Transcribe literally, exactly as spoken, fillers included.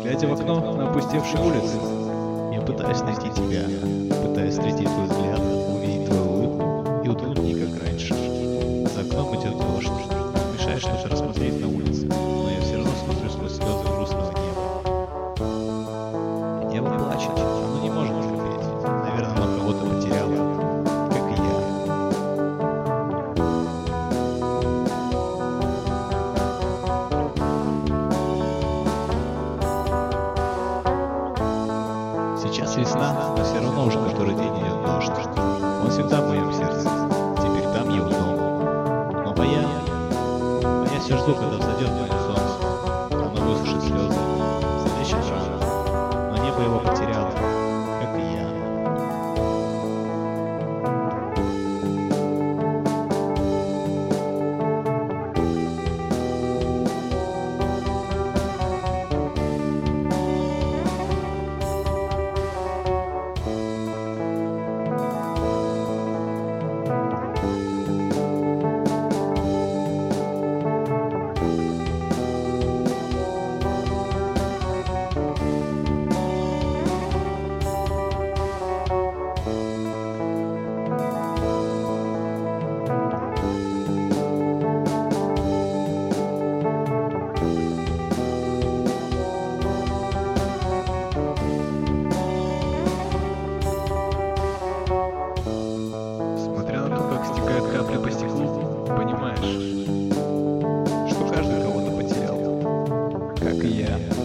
Глядя в окно на опустевшие улицы, я пытаюсь найти тебя, пытаюсь встретить твой взгляд, увидеть твою улыбку и утонуть в ней, как раньше. За окном идет дождь, мешает что-то рассмотреть на улице, но я все равно смотрю сквозь слезы грустного неба. Небо плачет, оно не может любить, наверное, оно кого-то потеряло, как и я. Сейчас весна, но все равно уже который день идет дождь. Он всегда в моем сердце, теперь там его дом. Но моя, но я все жду, когда взойдет мое солнце. Оно высушит слезы, залечит раны, но небо его потеряло, как и я. Смотря на то, как стекают капли по стеклу, понимаешь, что каждый кого-то потерял, как и я.